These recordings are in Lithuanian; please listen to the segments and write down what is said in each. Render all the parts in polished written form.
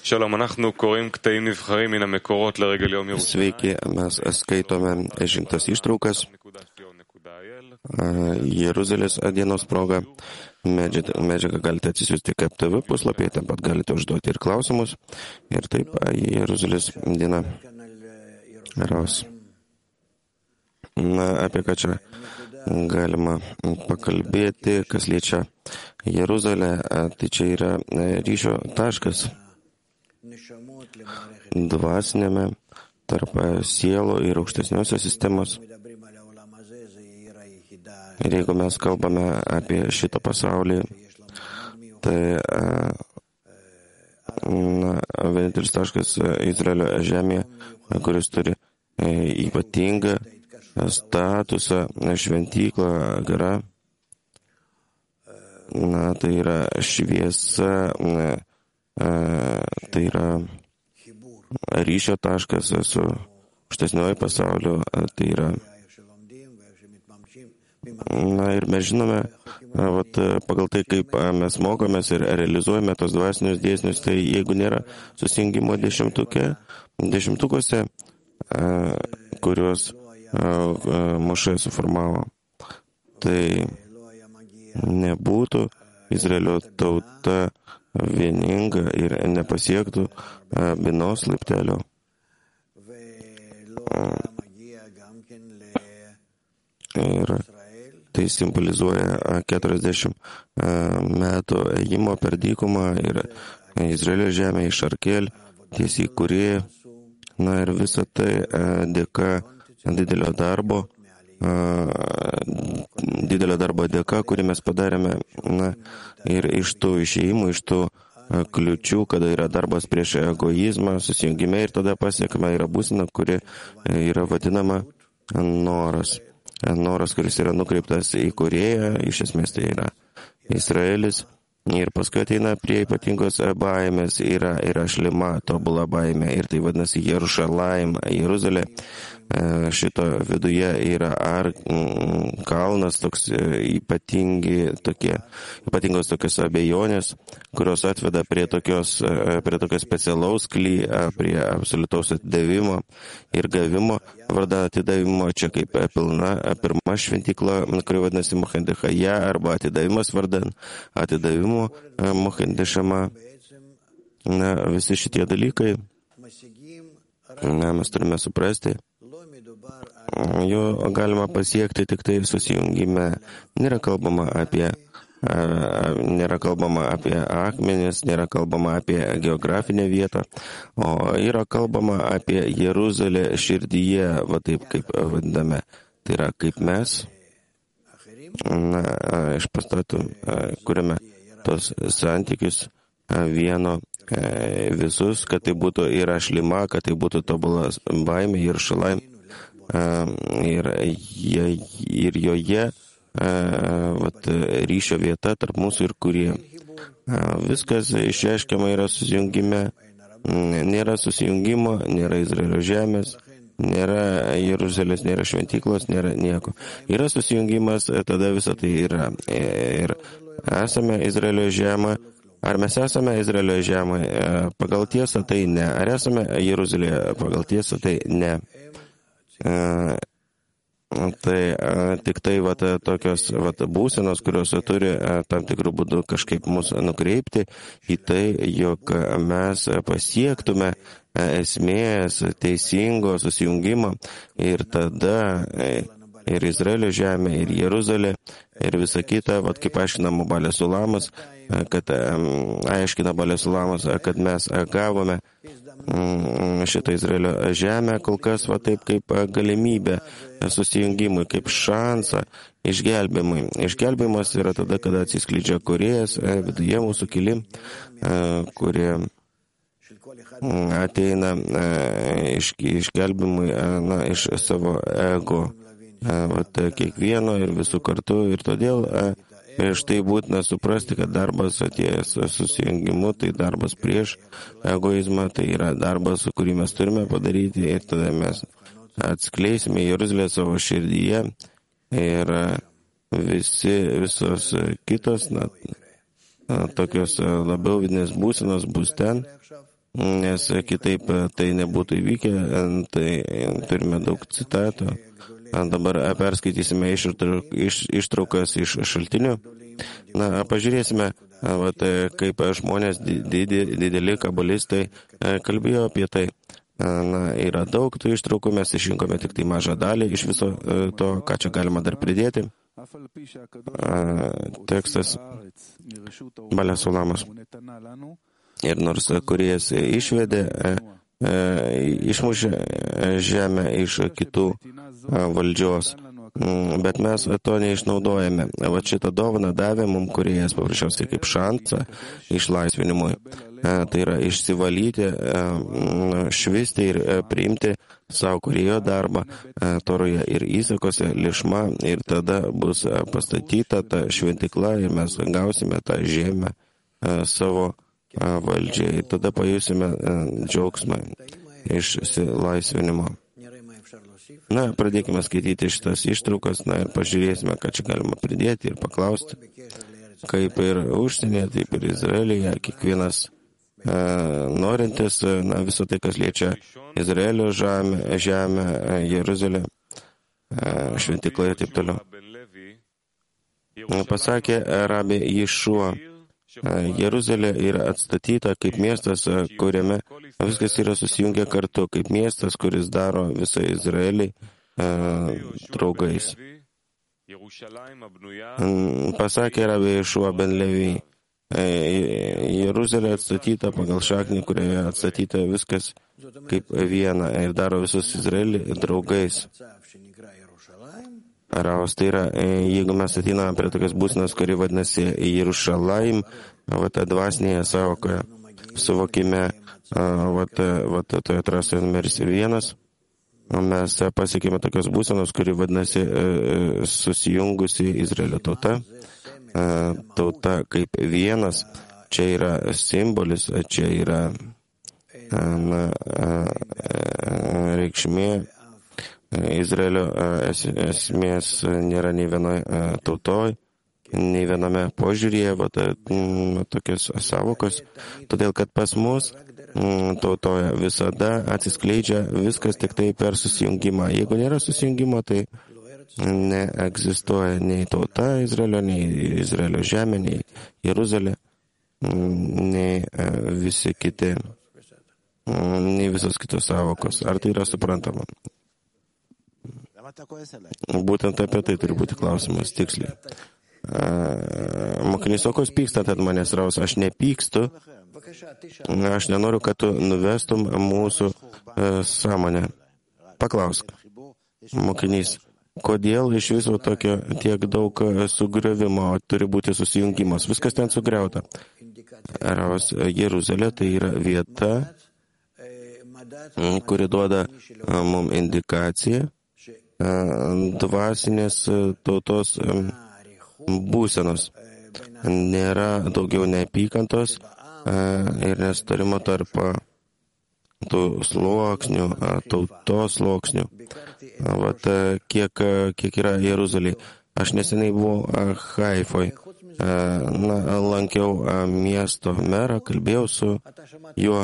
Sveiki, mes skaitome išrinktas ištraukas Jeruzalės dienos proga. Medžiagą galite atsisiųsti kaip TV puslapyje, taip pat galite užduoti ir klausimus. Ir taip, Jeruzalės diena. Ras. Apie ką čia galima pakalbėti, kas liečia Jeruzalę, tai čia yra ryšio taškas dvasinėme tarp sielo ir aukštesniosios sistemos. Ir jeigu mes kalbame apie šitą pasaulį, tai vienintelis taškas Izraelio žemėje, kuris turi ypatingą statusą, šventyklą, gara, tai yra šviesa, tai yra ryšio taškas su aukštesnioju pasauliu, tai yra. Ir mes žinome, pagal tai, kaip mes mokomės ir realizuojame tos dvasinius dėsnius, tai jeigu nėra susijungimo dešimtukuose, kuriuos Mošė suformavo, tai nebūtų Izraelio tauta vieninga ir nepasiektų vienos laiptelio. Ir tai simbolizuoja 40 metų ėjimo per dykumą ir Izraelio žemė iš Arkel tiesiai Kūrėją. Ir visa tai dėka didelio darbo dėka, kurį mes padarėme, ir iš tų išėjimų, iš tų kliučių, kada yra darbas prieš egoizmą, susijungime ir tada pasiekime yra būsena, kuri yra vadinama noras. Noras, kuris yra nukreiptas į Kūrėją, iš esmės tai yra Izraelis. Ir paskui ateina prie ypatingos baimės, yra šlima, tobula baimė, ir tai vadinasi Jerušalaim, Jeruzalė. Šito viduje yra kalnas, toks ypatingos tokios abejonės, kurios atveda prie tokios specialaus prie absoliutaus atidavimo ir gavimo. Vardan atidavimo čia kaip pirma šventykla, kuri vadinasi Mochendechaja, arba atidavimas vardan atidavimo Mochendešama. Visi šitie dalykai, mes turime suprasti, jo galima pasiekti tik tai susijungime. Nėra kalbama apie akmenis, nėra kalbama apie geografinę vietą, o yra kalbama apie Jeruzalę širdyje, va taip kaip vadiname. Tai yra kaip mes iš pastatų kuriame tos santykius vieno visus, kad tai būtų ir šlima, kad tai būtų tobulas baimė ir šalaim. Ir joje ryšio vieta tarp mūsų ir Kurie. Viskas išreiškiama yra susijungime. Nėra susijungimo, nėra Izraelio žemės, nėra Jeruzalės, nėra šventyklos, nėra nieko. Yra susijungimas, tada visa tai yra. Ir esame Izraelio žemė. Ar mes esame Izraelio žemė? Pagal tiesą tai ne. Ar esame Jeruzalėje? Pagal tiesą tai ne. Tai tik tai tokios būsenos, kurios turi tam tikrų būdų kažkaip mus nukreipti į tai, jog mes pasiektume esmės teisingo susijungimo, ir tada ir Izraelio žemė, ir Jeruzalė, ir visa kita, kaip aiškina Balė Sulamas, kad mes gavome šitą Izraelio žemę kol kas taip kaip galimybę susijungimui, kaip šansą išgelbėjimui. Išgelbėjimas yra tada, kada atsiskleidžia Kūrėjas viduje mūsų keli, kurie ateina išgelbėjimui iš savo ego, kiekvieno ir visų kartu. Ir todėl prieš tai būtina suprasti, kad darbas atėjęs susijungimu, tai darbas prieš egoizmą, tai yra darbas, kurį mes turime padaryti, ir tada mes atskleisime Jeruzalę savo širdyje, ir visos kitos tokios labiau vidinės būsenos bus ten, nes kitaip tai nebūtų įvykę, tai turime daug citatų. Dabar perskaitysime ištraukas iš šaltinių. Pažiūrėsime, kaip žmonės dideli kabbalistai kalbėjo apie tai. Yra daug tų ištraukų, mes išrinkome tik tai mažą dalį iš viso to, ką čia galima dar pridėti. Tekstas Balės Sulamas. Ir nors Kūrėjas išvedė, išmušė žemę iš kitų valdžios, bet mes to neišnaudojame. Šitą dovaną davė mums Kūrėjas paprasčiausiai kaip šansą išlaisvinimui. Tai yra išsivalyti, švisti ir priimti savo Kūrėjo darbą Toroje ir įsakose lišma, ir tada bus pastatyta ta šventikla ir mes gausime tą žemę savo valdžiai. Ir tada pajusime džiaugsmą išsilaisvinimo. Pradėkime skaityti šitas ištraukas, ir pažiūrėsime, ką čia galima pridėti ir paklausti. Kaip ir užsienyje, taip ir Izraelyje, kiekvienas norintis, viso tai, kas liečia Izraelio žemę, Jeruzalę, šventiklą ir taip toliau. Pasakė Rabbi Ješua, Jeruzalė yra atstatyta kaip miestas, kuriame viskas yra susijungę kartu, kaip miestas, kuris daro visą Izraelį draugais. Pasakė Rabbi Ješua ben Levi, Jeruzalė atstatyta pagal šaknį, kurioje atstatyta viskas kaip viena ir daro visus Izraelį draugais. Ravas, tai yra, jeigu mes ateiname prie tokios būsenos, kuri vadinasi Jerušalaim, dvasinėje savokoje, suvokime, toje trasoje numeris 1, mes pasiekime tokios būsenos, kuri vadinasi susijungusi Izraelio tauta. Tauta kaip vienas, čia yra simbolis, čia yra reikšmė. Izraelio esmės nėra nei vienoje tautoje, nei viename požiūryje, tokios savokos, todėl kad pas mus tautoje visada atsiskleidžia viskas tik tai per susijungimą. Jeigu nėra susijungimo, tai neegzistuoja nei tauta Izraelio, nei Izraelio žemė, nei Jeruzalė, nei visi kiti, nei visos kitos savokos. Ar tai yra suprantama? Būtent apie tai turi būti klausimas tiksliai. Mokinys, o kas pykstat ant manęs, Raus? Aš nepykstu. Aš nenoriu, kad tu nuvestum mūsų sąmonę. Paklausk. Mokinys, kodėl iš viso tokio tiek daug sugriovimo turi būti susijungimas? Viskas ten sugriauta. Raus, Jeruzalė tai yra vieta, kuri duoda mums indikaciją dvasinės tautos būsenos. Nėra daugiau neapykantos ir nestarimo tarp tų sluoksnių, tautos sluoksnių. Kiek yra Jeruzalėje. Aš neseniai buvau Haifoj. Lankiau miesto merą, kalbėjau su juo.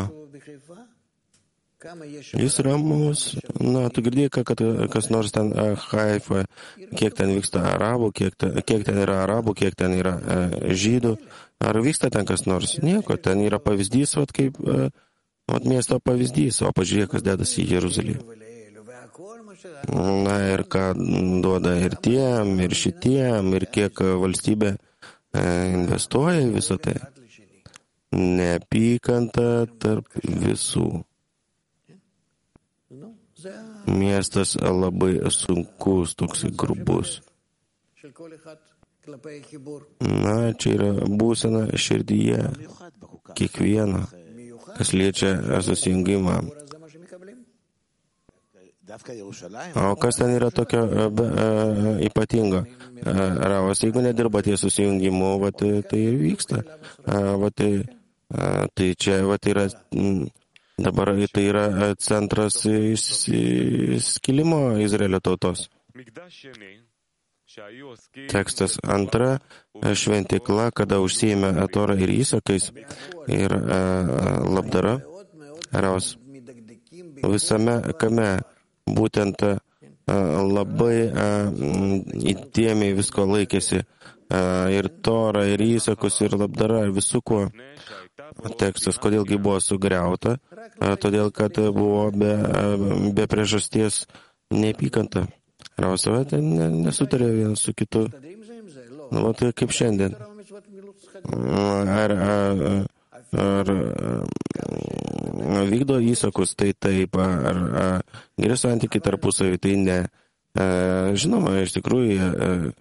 Jis ramus. Tu girdėjai, kad kas nors ten Haifoje, kiek ten vyksta arabų, kiek ten yra arabų, kiek ten yra žydų. Ar vyksta ten kas nors? Nieko, ten yra pavyzdys, kaip miesto pavyzdys, o pažiūrėk, kas dedasi į Jeruzalę. Ir ką duoda ir tiem, ir šitiem, ir kiek valstybė investuoja į visą tai. Neapykanta tarp visų. Miestas labai sunkus, toks grubus. Čia yra būsena širdyje, kiekvieno, kas liečia susijungimą. O kas ten yra tokio ypatingo? Ravas, jeigu nedirba ties susijungimu, tai ir vyksta. Tai čia yra... Dabar tai yra centras skilimo Izraelio tautos. Tekstas 2. Šventikla, kada užsiėmė Torą ir įsakais ir labdara. Ravas visame kame būtent labai įdėmiai visko laikėsi. Ir Tora, ir Įsakus, ir Labdara, ir visų kuo. Tekstas, kodėlgi buvo sugriauta, todėl, kad buvo be priežasties neapykanta. Ravasavai tai nesutarė vienas su kitu. Nu, tai kaip šiandien. Ar vykdo Įsakus, tai taip, ar geri santykiai tarpusavį, tai ne. Žinoma, iš tikrųjų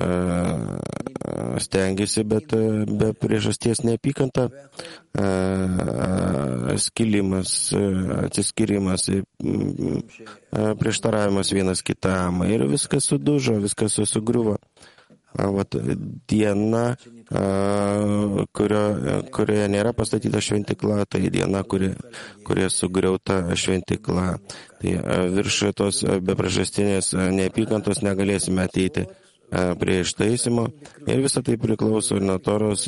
stengiasi, bet be priežasties neapykanta, skilimas, atsiskirimas, prieštaravimas vienas kitam ir viskas sudužo, viskas sugriuvo. Vat diena, kurioje nėra pastatyta šventykla, tai diena, kurioje sugriauta šventykla. Tai virš tos bepriežastinės neapykantos negalėsime ateiti prie ištaisimo ir visą tai priklauso nuo Toros.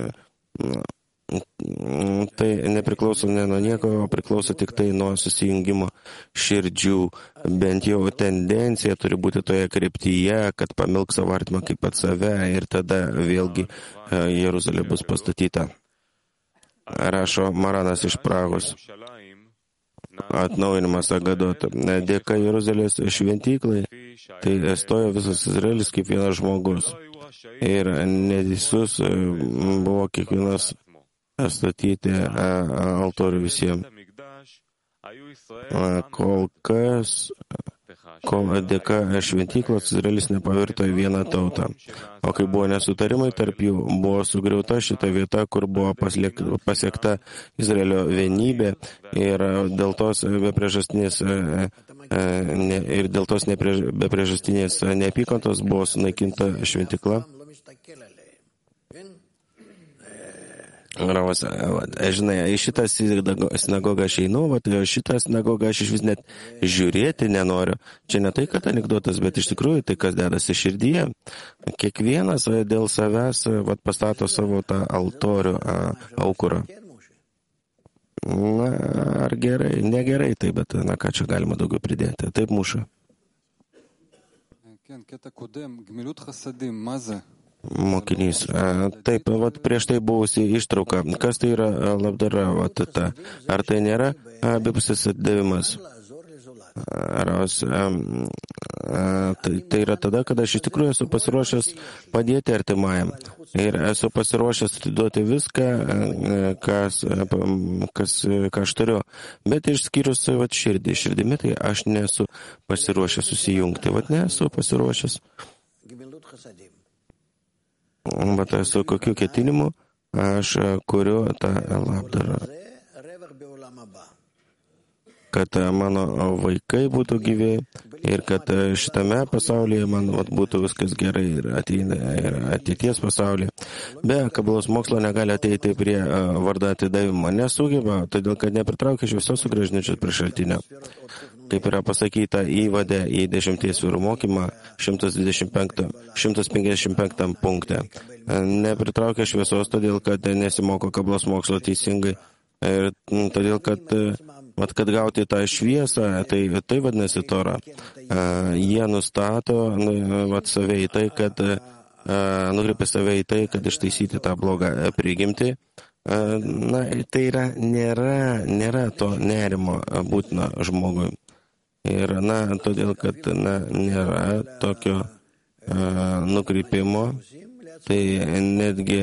Tai nepriklauso ne nuo nieko, o priklauso tik tai nuo susijungimo širdžių. Bent jau tendencija turi būti toje kryptyje, kad pamilk savo artimą kaip pat save ir tada vėlgi Jeruzalė bus pastatyta. Rašo Maranas iš Prahos. Atnaujinimas Agadot. Dėka Jeruzalės šventyklai, tai stojo visas Izraelis kaip vienas žmogus. Ir neteisus buvo kiekvienas statyti altorių visiems. Kol dėka šventyklos Izraelis nepavirto į vieną tautą. O kai buvo nesutarimai tarp jų, buvo sugriauta šita vieta, kur buvo pasiekta Izraelio vienybė ir dėl tos bepriežastinės bepriežastinės neapykantos buvo sunaikinta šventykla. Ravas, žinai, į šitą sinagogą aš einu, šitą sinagogą aš iš vis net žiūrėti nenoriu. Čia ne tai, kad anekdotas, bet iš tikrųjų tai, kas dedasi širdyje. Kiekvienas dėl savęs pastato savo tą altorių aukurą. Na, ar gerai, negerai tai, bet na ką čia galima daugiau pridėti. Taip muša. Mokinys. Taip, prieš tai buvusi ištrauka. Kas tai yra labdara? Ar tai nėra abipusis atdavimas? Tai yra tada, kada aš iš tikrųjų esu pasiruošęs padėti artimajam. Ir esu pasiruošęs atiduoti viską, ką aš turiu. Bet išskyrus širdimi, tai aš nesu pasiruošęs susijungti. Nesu pasiruošęs. Bet su kokiu ketinimu aš kuriu tą labdarą. Kad mano vaikai būtų gyvi ir kad šitame pasaulyje man būtų viskas gerai ir ateities pasaulyje. Be kabalos mokslo negali ateiti prie vardą atidavimo. Nesugeba, todėl kad nepritraukia iš visos sugrąžinčios prie šaltinio. Kaip yra pasakyta įvade į 10 vyrų mokymą 155 punkte. Nepritraukia šviesos, todėl kad nesimoko kabalos mokslo teisingai. Ir todėl, kad gauti tą šviesą, tai vadinasi Tora. Jie nustato save į tai, kad nukreipia save į tai, kad ištaisyti tą blogą prigimtį. Na, tai nėra to nerimo būtina žmogui. Ir, todėl, kad, nėra tokio nukreipimo, tai netgi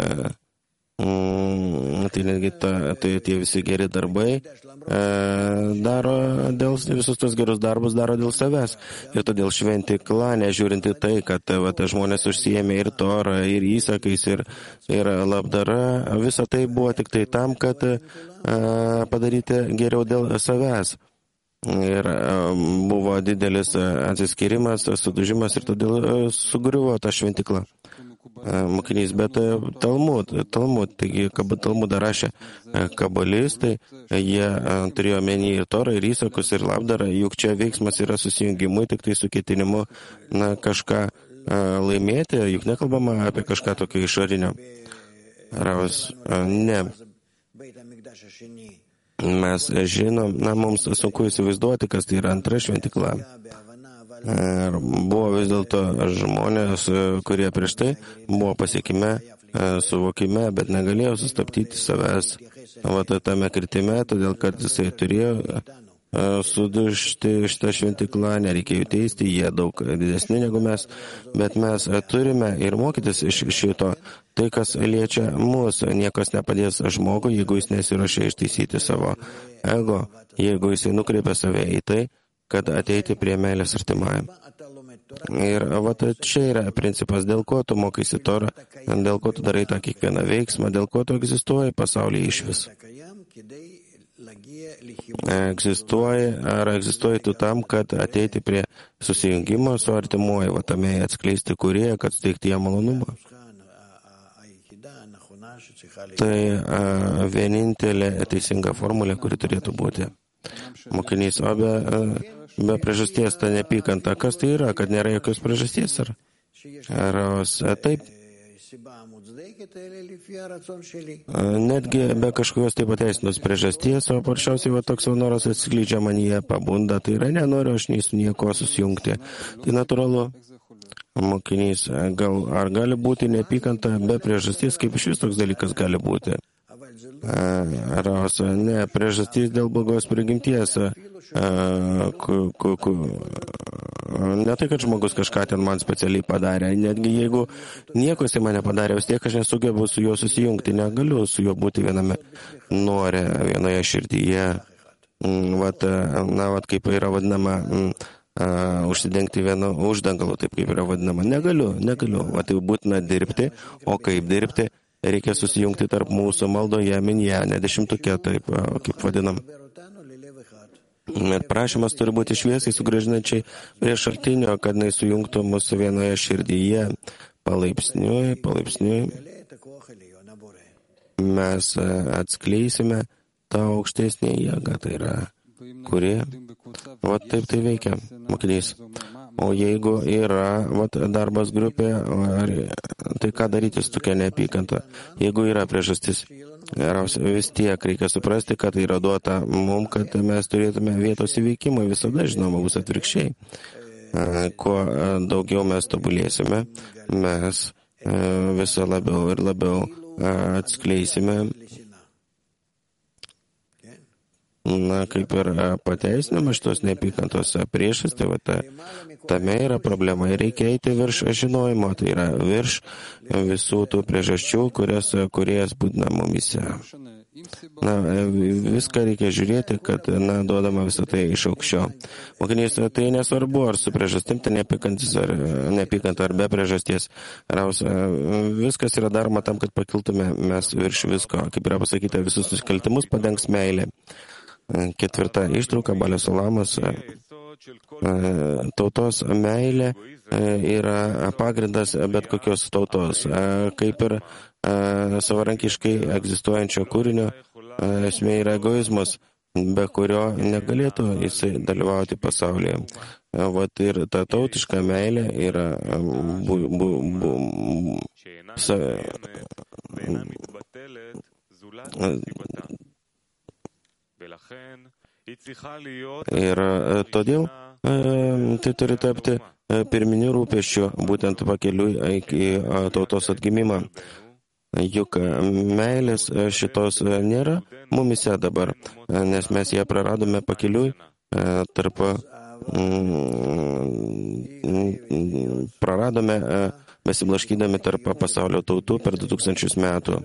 tie visi geri darbai daro visus tos gerus darbus daro dėl savęs. Ir todėl šventykla, nežiūrinti tai, kad žmonės užsiėmė ir Torą, ir Įsakais, ir labdara, visa tai buvo tik tai tam, kad padaryti geriau dėl savęs. Ir buvo didelis atsiskirimas, sudužimas ir todėl sugriuvo ta šventykla. Mokinys, bet Talmud, taigi Talmudą rašė kabalistai, jie turėjo omeny ir Torą, ir Įsakus, ir labdarą, juk čia veiksmas yra susijungimui, tik tai su ketinimu kažką laimėti, juk nekalbama apie kažką tokio išorinio. Ravas, ne. Mes žinom, mums sunku įsivaizduoti, kas tai yra antra šventykla. Ir buvo vis dėlto žmonės, kurie prieš tai buvo pasiekime, suvokime, bet negalėjo sustabdyti savęs tame kritime, todėl kad jisai turėjo sudužti šitą šventiklą, nereikėjo teisti, jie daug didesni negu mes, bet mes turime ir mokytis iš šito. Tai, kas liečia mūsų, niekas nepadės žmogui, jeigu jis nesiruošia ištaisyti savo ego, jeigu jisai nukreipia save į tai, kad ateiti prie meilės artimajam. Ir čia yra principas, dėl ko tu mokaisi Torą, dėl ko tu darai tą kiekvieną veiksmą, dėl ko tu egzistuoji pasaulyje iš vis. Egzistuoji tu tam, kad ateiti prie susijungimo su artimuoju, tame atskleisti kūrėją, kad steigti jam malonumą. Tai vienintelė teisinga formulė, kuri turėtų būti. Mokinys, o be priežasties ta neapykanta, kas tai yra, kad nėra jokios priežasties? Ar taip? Netgi be kažkokios taip pateisinos priežasties, o paprasčiausiai toks noras atskleidžia manyje, pabunda, tai yra nenoriu aš nei su nieko susijungti. Tai natūralu. Mokinys, ar gali būti neapykanta be priežasties, kaip iš vis toks dalykas gali būti? Ne, priežastys dėl blogos prigimties. Ne tai, kad žmogus kažką ten man specialiai padarė, netgi jeigu nieko jis mane padarė, vis tiek aš nesugebu su juo susijungti, negaliu su juo būti viename nore, vienoje širdyje. Kaip yra vadinama, užsidengti vienu uždangalu, taip kaip yra vadinama. Negaliu. Tai būtina dirbti, o kaip dirbti, reikia susijungti tarp mūsų maldoje, minjane, dešimtuke, taip kaip vadinam. Net prašymas turi būti šviesiai sugrąžinančiai prie šaltinio, kad jis sujungtų mūsų vienoje širdyje. Palaipsniui mes atskleisime tą aukštesnį jėgą, tai yra kurie. Taip tai veikia, mokinys. O jeigu yra darbas grupė, tai ką daryti su tokia neapykanta? Jeigu yra priežastis, vis tiek reikia suprasti, kad tai yra duota mums, kad mes turėtume vietos įveikimui, visada, žinoma, bus atvirkščiai. Kuo daugiau mes tobulėsime, mes visą labiau ir labiau atskleisime kaip ir pateisinama šitos neapykantos priešas, tai tame yra problema ir reikia eiti virš žinojimo, tai yra virš visų tų priežasčių, kurias būdina mumise. Viską reikia žiūrėti, kad duodama visą tai iš aukščio. Mokinys, tai nesvarbu, ar su priežastim tai neapykanta ar be priežasties. Viskas yra daroma tam, kad pakiltume mes virš visko. Kaip yra pasakyta, visus nusikaltimus padengs meilė. 4 ištrauka, Balio Sulamas. Tautos meilė yra pagrindas bet kokios tautos. Kaip ir savarankiškai egzistuojančio kūrinio esmė yra egoizmas, be kurio negalėtų jisai dalyvauti pasaulyje. Ir ta tautiška meilė yra ir todėl tai turi tapti pirminiu rūpesčiu, būtent pakeliui į tautos atgimimą. Juk meilės šitos nėra mumise dabar, nes mes ją praradome pakeliui praradome besiblaškydami tarp pasaulio tautų per 2000 metų.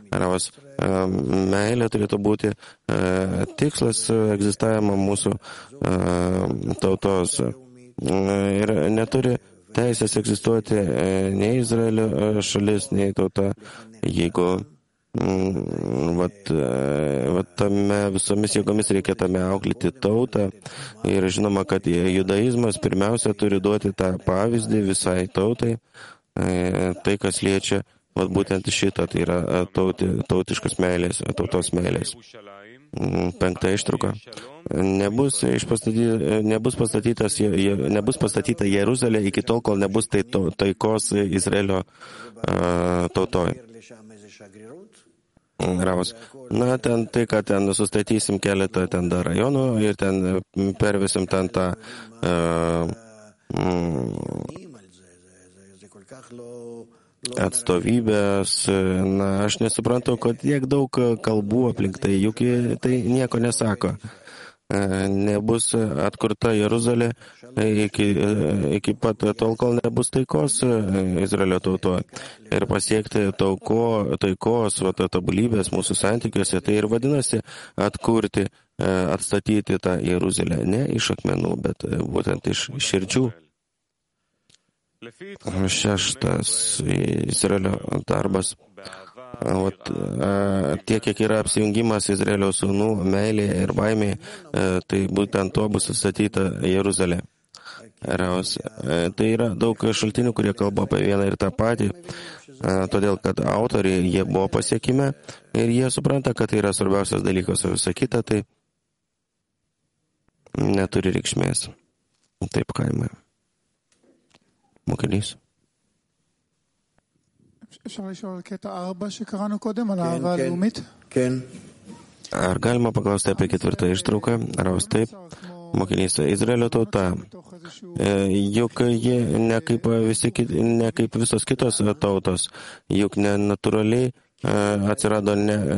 Meilė turėtų būti tikslas egzistavimo mūsų tautos ir neturi teisės egzistuoti nei Izraelio šalis, nei tauta, jeigu tame visomis jėgomis reikia tame auklėti tautą. Ir žinoma, kad judaizmas pirmiausia turi duoti tą pavyzdį visai tautai, tai kas liečia būtent šitą, tai yra tautiškas meilės, tautos meilės. 5 ištrauka. Nebus pastatyta Jeruzalė iki tol, kol nebus taikos Izraelio tautoje. Ravas. Na, ten tai, kad ten sustatysim keletą ten dar rajonų ir ten pervesim ten tą atstovybės. Na, aš nesuprantu, kad tiek daug kalbų aplink tai, juk tai nieko nesako. Nebus atkurta Jeruzalė iki pat tol, kol nebus taikos Izraelio tautoje. Ir pasiekti taikos, tobulybės mūsų santykiuose, tai ir vadinasi atkurti, atstatyti tą Jeruzalę. Ne iš akmenų, bet būtent iš širdžių. 6. Izraelio darbas. Tiek, kiek yra apsijungimas Izraelio sūnų, meilė ir baimė, tai būtent to bus atstatyta Jeruzalė. Tai yra daug šaltinių, kurie kalba apie vieną ir tą patį, todėl kad autoriai, jie buvo pasiekime ir jie supranta, kad tai yra svarbiausias dalykas, o visa kita tai neturi reikšmės. Taip kaimai. Mokinys. Ar galima paklausti apie 4 ištrauką? Raus taip. Mokinys, Izraelio tauta. Juk ji ne kaip visos kitos tautos, juk nenatūraliai atsirado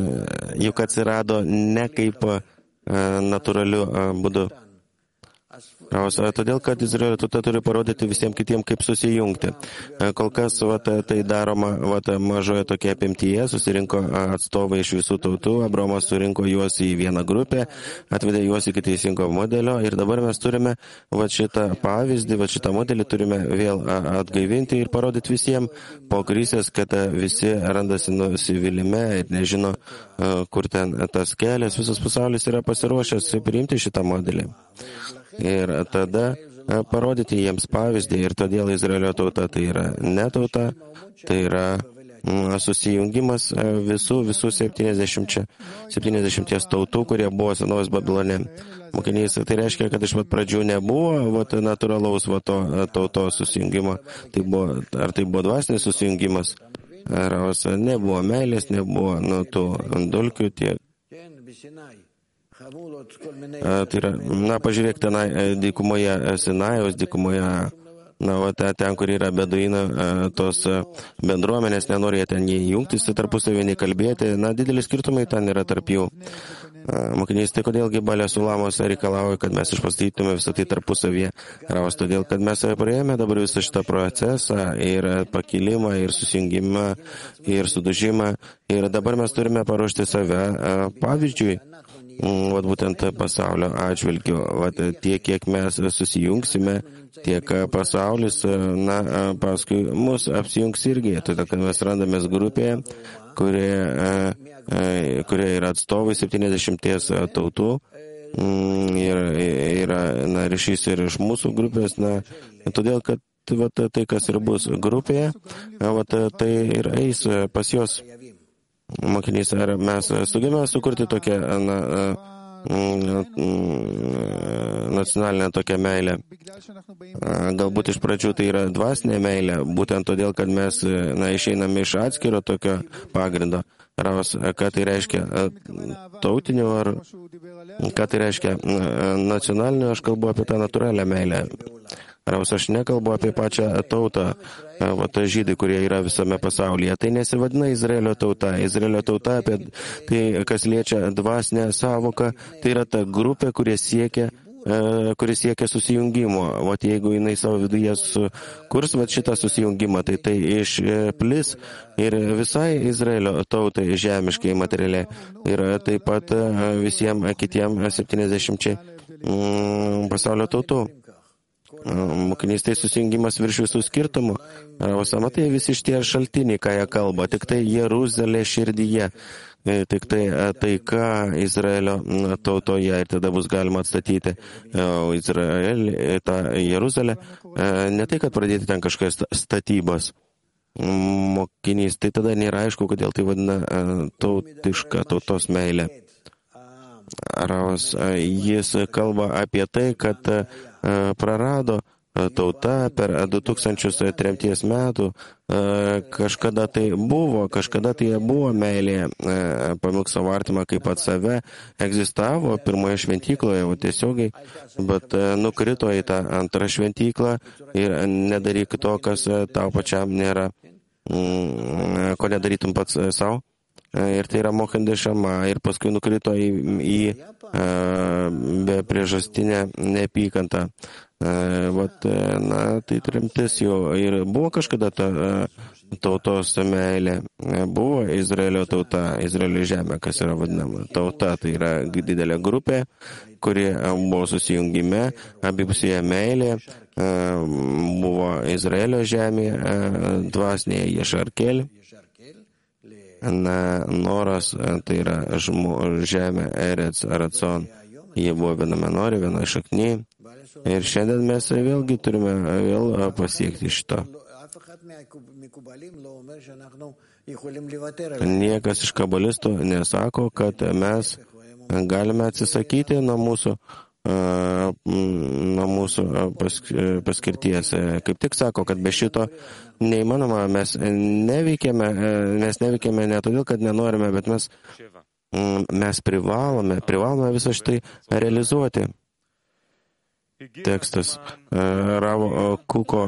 ne kaip natūraliu būdu. Todėl, kad Izraelio tauta turi parodyti visiems kitiems, kaip susijungti. Kol kas tai daroma mažoje tokia apimtyje, susirinko atstovai iš visų tautų, Abraomas surinko juos į vieną grupę, atvedė juos iki teisingo modelio ir dabar mes turime šitą pavyzdį, šitą modelį turime vėl atgaivinti ir parodyti visiems po krizės, kad visi randasi nusivylime ir nežino, kur ten tas kelias, visas pasaulis yra pasiruošęs priimti šitą modelį. Ir tada parodyti jiems pavyzdį ir todėl Izraelio tauta tai yra ne tauta, tai yra susijungimas visų 70 tautų, kurie buvo senovės Babilone. Mokinys, tai reiškia, kad iš pat pradžių nebuvo natūralaus tautos susijungimo. Ar tai buvo dvasinis susijungimas? Ar nebuvo meilės, nebuvo tų dulkių tiek. Tai yra, pažiūrėk tenai dykumoje, Sinajaus dykumoje, ten, kur yra beduina, tos bendruomenės nenorėjo ten nei jungtis tarpusavį, nei kalbėti, dideli skirtumai ten yra tarp jų. Mokinys, tai kodėlgi Balio Sulamos reikalauja, kad mes išpastytume visą tai tarpusavyje? Raus, todėl, kad mes praėjome dabar visą šitą procesą ir pakilimą, ir susijungimą, ir sudužimą, ir dabar mes turime paruošti save pavyzdžiui. Būtent pasaulio atžvilgiu. Tiek, kiek mes susijungsime, tiek pasaulis, paskui mus apsijungs irgi. Todėl, kad mes randamės grupėje, kurie yra atstovai 70 tautų ir yra ryšys ir iš mūsų grupės. Todėl, kad tai, kas ir bus grupėje, tai ir eis pas juos. Mokinys, ar mes sugebėjome sukurti tokią nacionalinę tokią meilę? Galbūt iš pradžių tai yra dvasinė meilė, būtent todėl, kad mes išeiname iš atskiro tokio pagrindo. Ką tai reiškia tautiniu, ar ką tai reiškia nacionaliniu, aš kalbu apie tą natūralią meilę. Aš nekalbu apie pačią tautą, žydai, kurie yra visame pasaulyje. Tai nesivadina Izraelio tauta. Izraelio tauta, apie tai, kas liečia dvasinę savoką, tai yra ta grupė, kuris siekia susijungimo. Jeigu jinai savo viduje sukurs šitą susijungimą, tai išplis ir visai Izraelio tautai žemiškai materialiai. Ir taip pat visiems kitiems 70 pasaulio tautų. Mokinys, tai susijungimas virš visų skirtumų. Matai, visi šitie šaltiniai, ką jie kalba, tik tai Jeruzalė širdyje, tik tai taika Izraelio tautoje ir tada bus galima atstatyti Izraelį, tą Jeruzalę. Ne tai, kad pradėti ten kažkokias statybas. Mokinys, tai tada nėra aišku, kodėl tai vadina tautiška tautos meilė. Jis kalba apie tai, kad prarado tauta per 2000 tremties metų kažkada tai jie buvo meilė pamilk savo artimą kaip pat save, egzistavo pirmoje šventykloje, o tiesiogiai, bet nukrito į tą antrą šventyklą ir nedaryk to, kas tau pačiam nėra, ko nedarytum pats savo. Ir tai yra mokandė šama, ir paskui nukrito į be priežastinę neapykantą. Tai tremtis jau ir buvo kažkada ta tautos meilė. Buvo Izraelio tauta, Izraelio žemė, kas yra vadinama tauta. Tai yra didelė grupė, kuri buvo susijungime, abipusėje meilė. Buvo Izraelio žemė, dvasinėje Ješarkel. Noras, tai yra žemė, Erec, Aracon. Jie buvo viename nori, viena šakny. Ir šiandien mes vėlgi turime pasiekti šito. Niekas iš kabalistų nesako, kad mes galime atsisakyti nuo mūsų paskirties. Kaip tik sako, kad be šito neįmanoma, mes neveikiame ne todėl, kad nenorime, bet mes privalome visą šitai realizuoti. Tekstas Ravo Kuko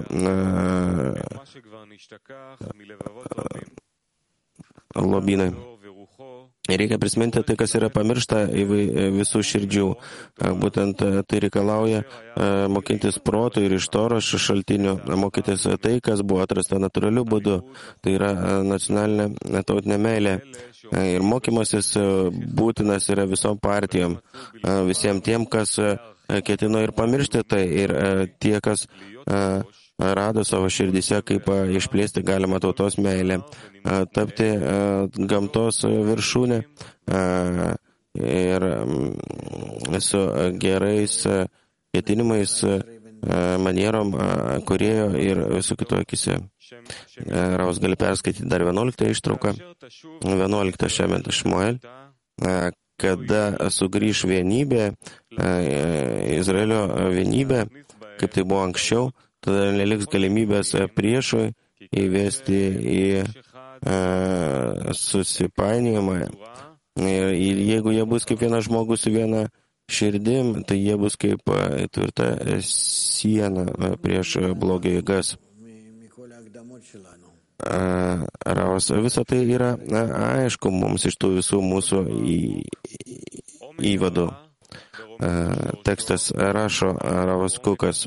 lobynai. Reikia prisiminti tai, kas yra pamiršta visų širdžių. Būtent tai reikalauja mokintis protų ir iš Toros šaltinių, mokytis tai, kas buvo atrasta natūraliu būdu. Tai yra nacionalinė tautinė meilė. Ir mokymasis būtinas yra visom partijom, visiems tiem, kas ketino ir pamiršti tai, ir tie, kas rado savo širdyse, kaip išplėsti galima tautos meilę, tapti gamtos viršūnė ir su gerais ketinimais, manierom, kūrėjo ir visų kitų akise. Ravas gali perskaityti dar 11 ištrauką, 11 šiame Šmuel, kada sugrįš vienybė, Izraelio vienybė, kaip tai buvo anksčiau, tada neliks galimybės priešui įvesti į susipainiojimą. Ir jeigu jie bus kaip vienas žmogus su viena širdim, tai jie bus kaip tvirta siena prieš blogio jėgas. Ravas, visą tai yra aišku mums iš tų visų mūsų įvadų. Tekstas rašo Ravas Kukas.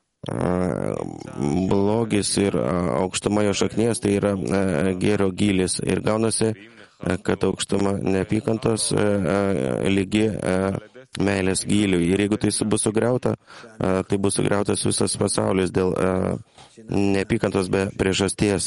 Blogis ir aukštuma jo šaknies tai yra gėrio gylis. Ir gaunasi, kad aukštuma neapykantos lygi meilės gyliui. Ir jeigu tai bus sugriauta, tai bus sugriautas visas pasaulis dėl neapykantos be priežasties.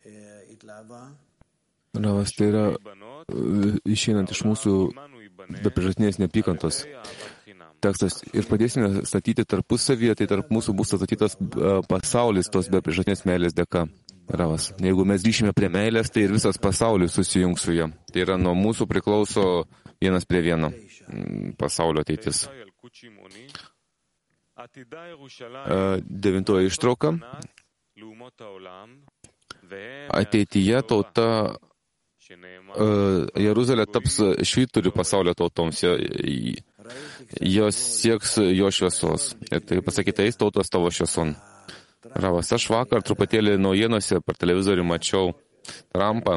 Ravas, tai yra išeinant iš mūsų be priežastinės neapykantos. Tekstas. Ir padėsime statyti tarpusavyje, tai tarp mūsų bus statytas pasaulis tos be priežastinės meilės dėka. Ravas. Jeigu mes grįšime prie meilės, tai ir visas pasaulis susijungs su ja. Tai yra nuo mūsų priklauso vienas prie vieno pasaulio ateitis. 9 ištrauka. Ateityje tauta Jeruzalė taps švyturiu pasaulio tautoms. Jos sieks jo šviesos. Ir tai pasakyta, eis tautos tavo švieson. Ravas, aš vakar truputėlį naujienose per televizorių mačiau Trumpą.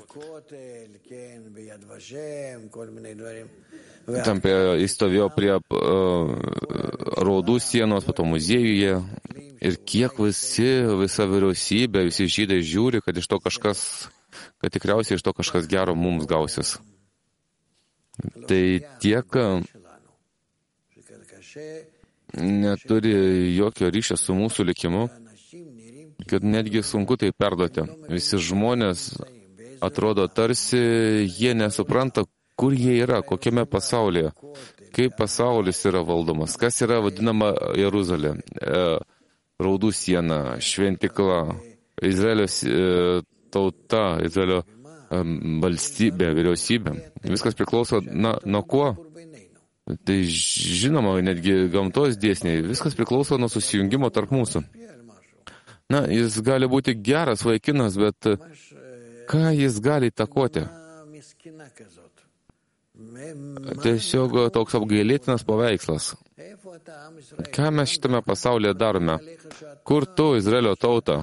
Tam įstovėjo prie raudų sienos, po to muziejuje. Ir kiek visa vyriausybė, visi žydai žiūri, kad tikriausiai iš to kažkas gero mums gausis. Tai tiek neturi jokio ryšio su mūsų likimu, kad netgi sunku tai perduoti. Visi žmonės atrodo tarsi jie nesupranta, kur jie yra, kokiame pasaulyje, kaip pasaulis yra valdomas, kas yra vadinama Jeruzalė, raudų siena, šventikla, Izraelio tauta, Izraelio valstybė, vyriausybė. Viskas priklauso nuo ko? Tai žinoma, netgi gamtos dėsniai, viskas priklauso nuo susijungimo tarp mūsų. Na, jis gali būti geras vaikinas, bet ką jis gali įtakoti? Tiesiog toks apgailėtinas paveikslas. Ką mes šitame pasaulyje darome? Kur tu, Izraelio tauta?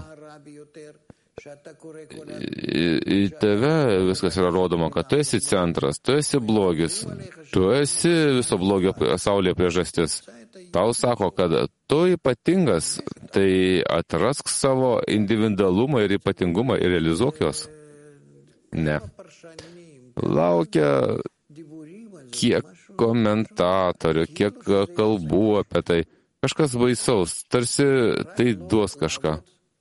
Į tave viskas yra rodoma, kad tu esi centras, tu esi blogis, tu esi viso blogio pasaulyje priežastis. Tau sako, kad tu ypatingas, tai atrask savo individualumą ir ypatingumą ir realizuok juos. Ne. Laukia kiek komentatorių, kiek kalbų apie tai. Kažkas baisaus, tarsi tai duos kažką.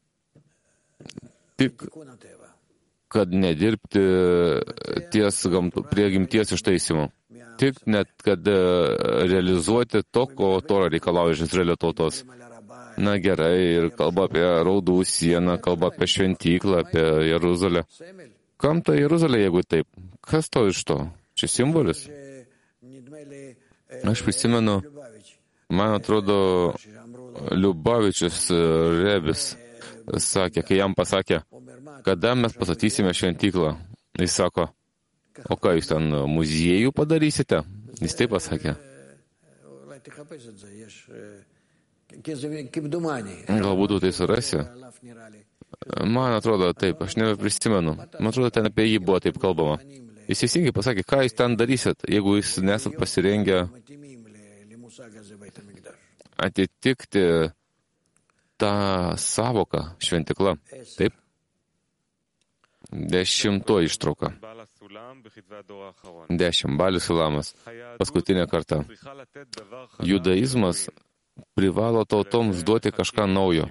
Tik, kad nedirbti prie gimties ištaisymų. Tik net, kad realizuoti to, ko Tora reikalauja iš Izraelio tautos. Na gerai, ir kalba apie raudų sieną, kalba apie šventyklą, apie Jeruzalę. Kam ta Jeruzalė, jeigu taip? Kas to iš to? Čia simbolis? Aš prisimenu, man atrodo, Liubavičius Rebis sakė, kai jam pasakė, kada mes pastatysime šventyklą. Jis sako, o ką jūs ten muziejų padarysite? Jis taip pasakė. Galbūt tai surasi. Man atrodo taip, aš nebeprisimenu. Man atrodo, ten apie jį buvo taip kalbama. Jis teisingai pasakė, ką jūs ten darysit, jeigu jūs nesat pasirengę atitikti tą savoką šventykla. Taip? 10 ištrauka. 10. Balius Sulamas. Paskutinė karta. Judaizmas privalo tautoms duoti kažką naujo.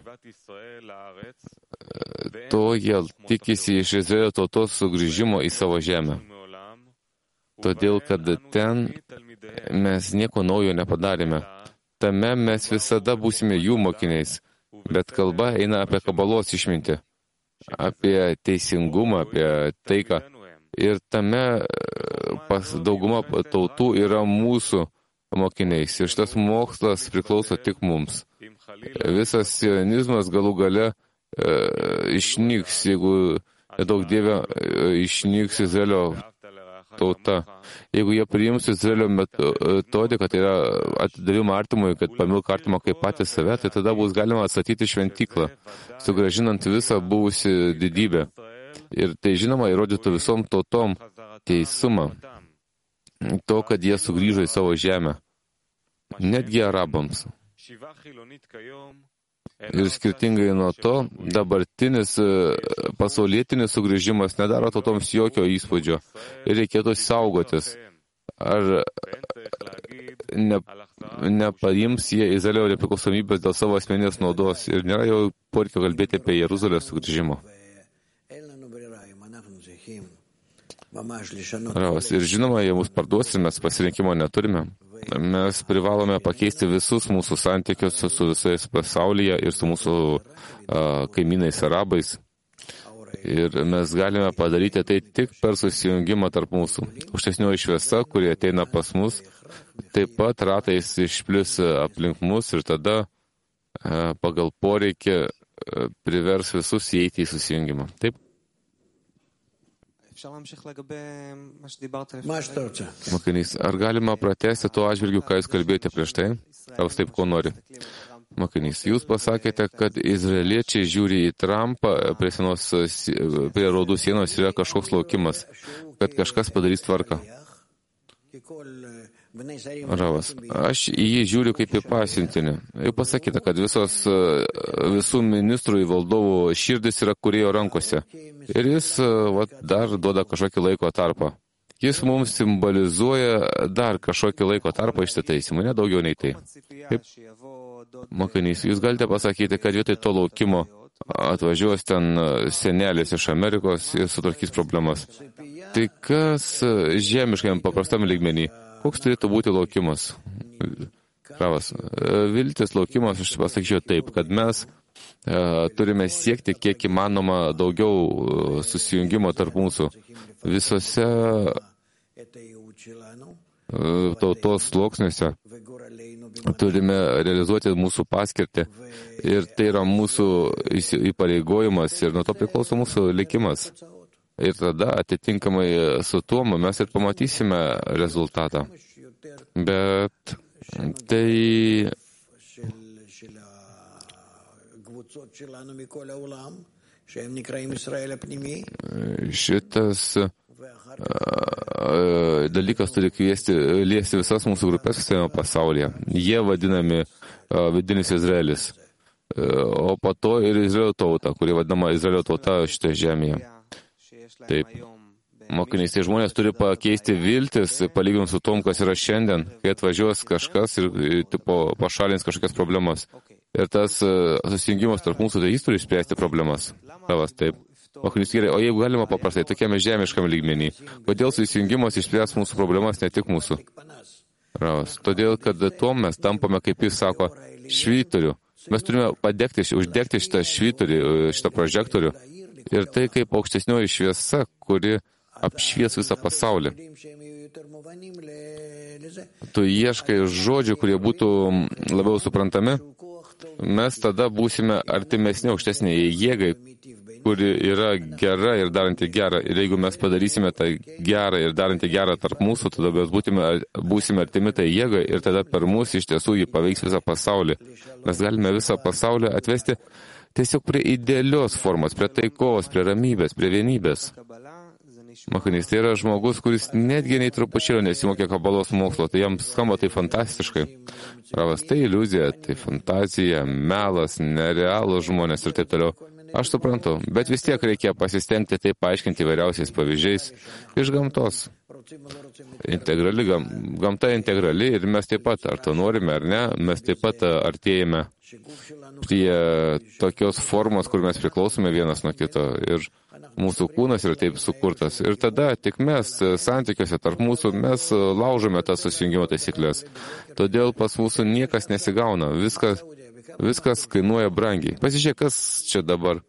To jie tikisi iš Izraelio tautos sugrįžimo į savo žemę. Todėl, kad ten mes nieko naujo nepadarėme. Tame mes visada būsime jų mokiniais. Bet kalba eina apie kabalos išmintį, apie teisingumą, apie taiką. Ir tame dauguma tautų yra mūsų mokiniais. Ir šitas mokslas priklauso tik mums. Visas sionizmas galų gale išnyks, jeigu daug dievė išnyks Izraelio tauta. Jeigu jie priims Izraelio metodiką, tai yra atidavimą artimui, kad pamilk artimą kaip patys save, tai tada bus galima atstatyti šventyklą, sugrąžinant visą buvusią didybę. Ir tai žinoma įrodytų visom tautom teisumą to, kad jie sugrįžo į savo žemę. Netgi arabams. Ir skirtingai nuo to, dabartinis pasaulietinis sugrįžimas nedaro tautoms jokio įspūdžio. Ir reikėtų saugotis. Ar nepaims jie Izraelio nepriklausomybės dėl savo asmeninės naudos. Ir nėra jau poreikio kalbėti apie Jeruzalės sugrįžimą. Ir žinoma, jie mus parduos ir mes pasirinkimo neturime. Mes privalome pakeisti visus mūsų santykius su visais pasaulyje ir su mūsų kaimynais arabais. Ir mes galime padaryti tai tik per susijungimą tarp mūsų. Aukštesnioji šviesa, kuri ateina pas mus, taip pat ratais išplis aplink mus ir tada pagal poreikį privers visus įeiti į susijungimą. Taip? Mokinys, ar galima pratęsti tuo atžvilgiu, ką jūs kalbėjote prieš tai? Ar taip, ko nori? Mokinys, jūs pasakėte, kad izraeliečiai žiūri į Trumpą prie raudų sienos yra kažkoks laukimas, kad kažkas padarys tvarką. Ravas, aš į jį žiūriu kaip į pasiuntinį. Jau pasakyta, kad visų ministrų į valdovų širdis yra kūrėjo rankose. Ir jis dar duoda kažkokį laiko tarpą. Jis mums simbolizuoja dar kažkokį laiko tarpą išsitaisimą, ne daugiau nei tai. Taip, mokinys, jūs galite pasakyti, kad vietoj to laukimo atvažiuos ten senelis iš Amerikos ir sutvarkys problemas. Tai kas žemiškam paprastam lygmenį? Koks turėtų būti laukimas? Ravas, viltis laukimas, aš pasakyčiau taip, kad mes turime siekti kiek įmanoma daugiau susijungimo tarp mūsų. Visose tautos sluoksniuose. Turime realizuoti mūsų paskirtį ir tai yra mūsų įpareigojimas ir nuo to priklauso mūsų likimas. Ir tada atitinkamai su tuo mes ir pamatysime rezultatą. Bet tai šitas dalykas turi liesti visas mūsų grupės visame pasaulyje. Jie vadinami vidinis Izraelis. O po to ir Izraelio tauta, kuri vadinama Izraelio tauta šitoje žemėje. Taip. Mokiniais tie žmonės turi pakeisti viltis, palyginus su tom, kas yra šiandien, kai atvažiuos kažkas ir pašalins kažkokias problemas. Ir tas susijungimas tarp mūsų, tai jis turi išspręsti problemas. Tavas, taip. Mokinys gerai, o jeigu galima paprastai, tokiame žemiškam lygmenį, kodėl susijungimas išspręs mūsų problemas, ne tik mūsų? Ravas. Todėl, kad tuo mes tampame, kaip jis sako, švyturiu. Mes turime uždegti šitą švyturį, šitą prožektorių. Ir tai kaip aukštesnioji šviesa, kuri apšvies visą pasaulį. Tu ieškai žodžių, kurie būtų labiau suprantami, mes tada būsime artimesni aukštesnėje jėgai, kuri yra gera ir daranti gerą. Ir jeigu mes padarysime tą gerą ir darantį gerą tarp mūsų, tada mes būsime artimi tai jėgai ir tada per mus iš tiesų jį paveiks visą pasaulį. Mes galime visą pasaulį atvesti tiesiog prie idealios formos, prie taikos, prie ramybės, prie vienybės. Mokinys, tai yra žmogus, kuris netgi nei trupučiau nesimokė kabalos mokslo, tai jam skamba tai fantastiškai. Ravas, tai iliuzija, tai fantazija, melas, nerealūs žmonės ir taip toliau. Aš suprantu, bet vis tiek reikia pasistengti tai paaiškinti įvairiausiais pavyzdžiais iš gamtos. Gamta integrali ir mes taip pat, ar to norime ar ne, mes taip pat artėjame prie tokios formos, kur mes priklausome vienas nuo kito ir mūsų kūnas yra taip sukurtas. Ir tada tik mes santykiuose tarp mūsų, mes laužome tas susijungimo taisyklės. Todėl pas mūsų niekas nesigauna, viskas kainuoja brangiai. Pasižiūrėk, kas čia dabar.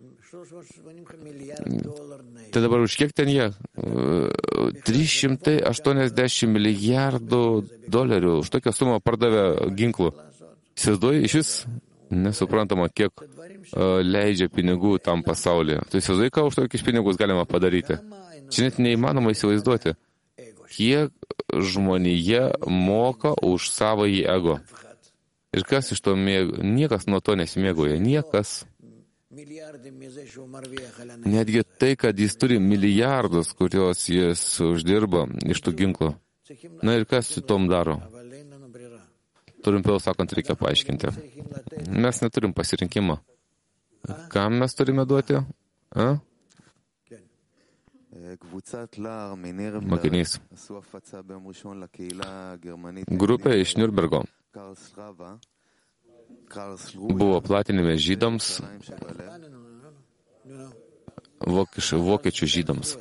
Tai dabar už kiek ten jie? 380 milijardų dolerių. Už tokią sumą pardavė ginklų. Įsivaizduoji, iš vis nesuprantama, kiek leidžia pinigų tam pasaulyje. Tu įsivaizduoji, ką už tokius pinigus galima padaryti. Čia net neįmanoma įsivaizduoti, kiek žmonėje moka už savąjį ego. Ir kas iš to mėgo? Niekas nuo to nesimėgoja. Niekas. Netgi tai, kad jis turi milijardus, kuriuos jis uždirba iš tų ginklų. Na ir kas su tom daro? Trumpiau sakant, reikia paaiškinti. Mes neturim pasirinkimo. Kam mes turime duoti? Mokinys. Grupė iš Nürnbergo buvo platinime žydams, vokiečių žydams.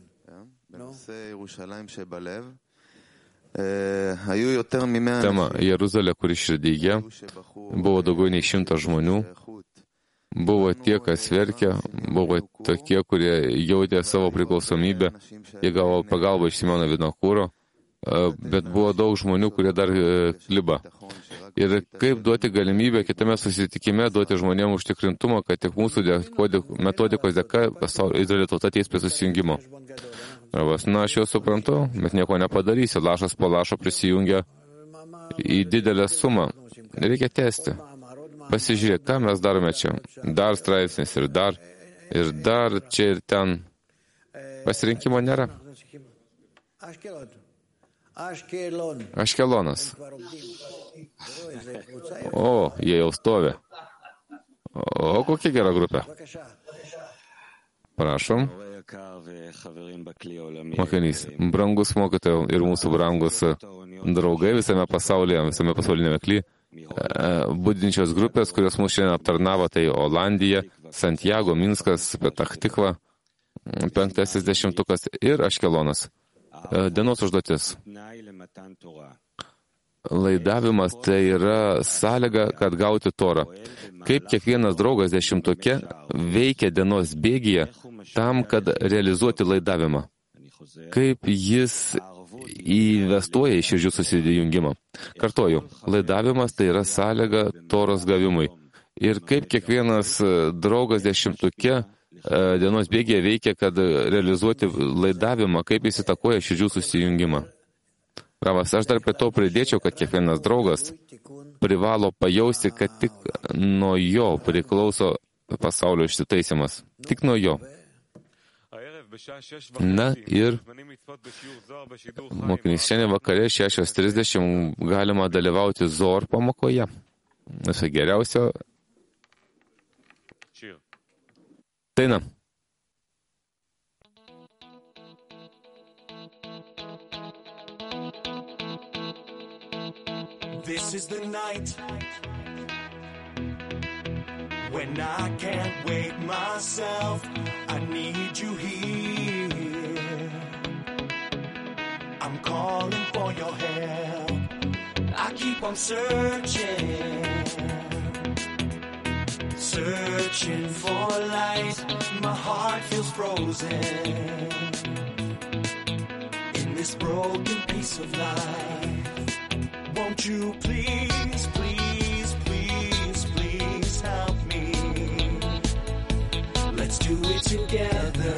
Tema Jeruzalė, kuri širdyje, buvo daugiau nei 100 žmonių. Buvo tie, kas verkė, buvo tokie, kurie jautė savo priklausomybę, jie gavo pagalbą iš Simono Vinokūro, bet buvo daug žmonių, kurie dar kliba. Ir kaip duoti galimybę kitame susitikime duoti žmonėms užtikrintumą, kad tik mūsų metodikos dėka Izraelio tauta ateis prie susijungimo. Na, aš jau suprantu, bet nieko nepadarysi. Lašas po lašo prisijungia į didelę sumą. Reikia tęsti. Pasižiūrėk, ką mes darome čia. Dar straipsnis ir dar čia ir ten. Pasirinkimo nėra. Aškelonas. O, jie jau stovi. O, kokia gera grupė. Prašom. Mokinys, brangus mokytojai ir mūsų brangus draugai visame pasaulyje, visame pasaulinėme kly, budinčios grupės, kurios mūsų šiandien aptarnavo, tai Olandija, Santiago, Minskas, Petach Tikva, 50 ir Aškelonas. Dienos užduotis. Laidavimas tai yra sąlyga, kad gauti Torą. Kaip kiekvienas draugas 10-tuke veikia dienos bėgyje tam, kad realizuoti laidavimą. Kaip jis investuoja į širdžių susijungimą. Kartoju, laidavimas tai yra sąlyga Toros gavimui. Ir kaip kiekvienas draugas 10 dienos bėgėje veikia, kad realizuoti laidavimą, kaip jis įtakoja širdžių susijungimą. Ravas, aš dar prie to pridėčiau, kad kiekvienas draugas privalo pajausti, kad tik nuo jo priklauso pasaulio išsitaisimas. Tik nuo jo. Na ir mokinys, šiandien vakare 6:30 galima dalyvauti Zohar pamokoje. Viso geriausio. Daina. This is the night when I can't wait myself. I need you here. I'm calling for your help. I keep on searching for light. My heart feels frozen in this broken piece of life. Won't you please, please, please, please help me? Let's do it together.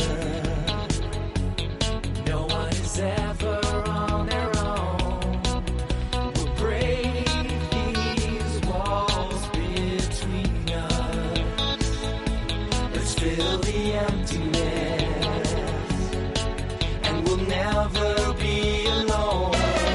No one is ever on their own. We'll break these walls between us. Let's fill the emptiness, and we'll never be alone.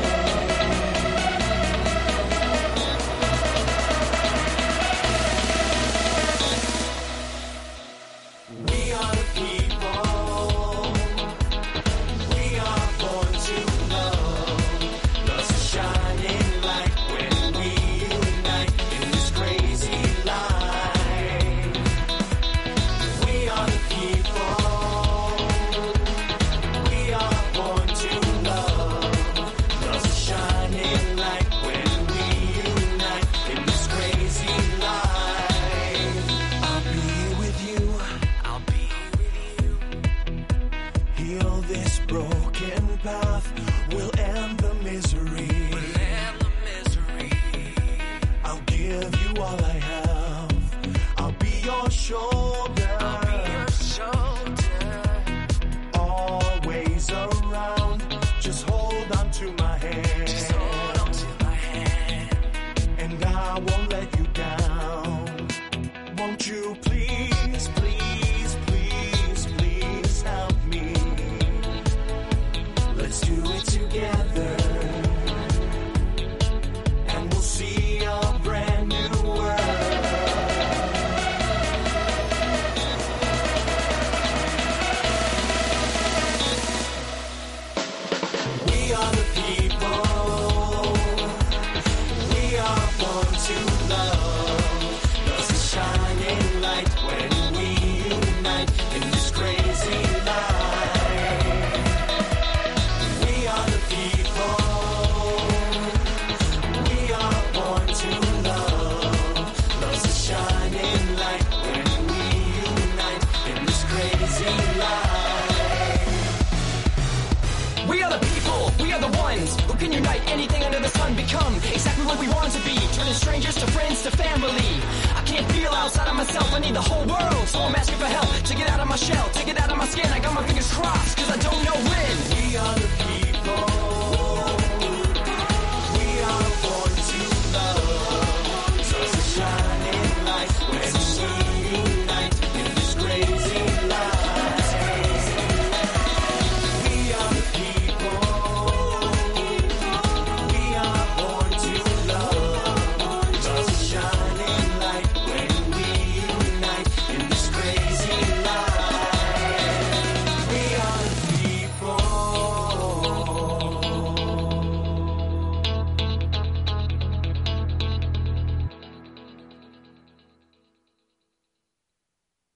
Strangers to friends to family. I can't feel outside of myself. I need the whole world, so I'm asking for help to get out of my shell, to get out of my skin. I got my fingers crossed, cause I don't know when. We are the people.